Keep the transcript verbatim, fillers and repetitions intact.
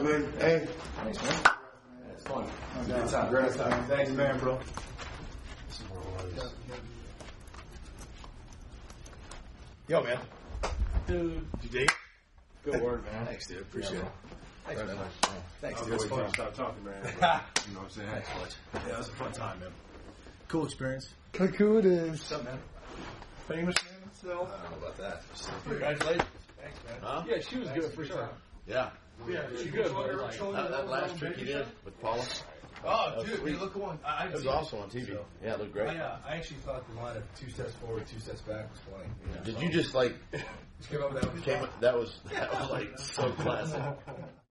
man. Hey. Thanks, man. It's fun. Good time. Great time. Thanks, man, bro. This is where it was. Yo, man. Dude. Did you dig? Good word, man. Thanks, dude. Appreciate Yeah, it. Thanks, Very man. much. Thanks, I dude. was It's waiting fun. to stop talking, man. You know what I'm saying? Thanks, Clutch. Yeah, it was a fun time, man. Cool experience. Look who it is. What's up, man? Famous man himself. I don't know about that. Congratulations. Thanks, man. Huh? Yeah, she was good for sure. Yeah. Yeah, she good. But like, That, that last trick you did with Paula, Oh, was dude, sweet. hey, look one. I, it was awesome on T V. Yeah, it looked great. I, uh, I actually thought the line of two steps forward, two steps back was funny. You know, Did so- you just like Just came up with that. came? That was that was like so classic.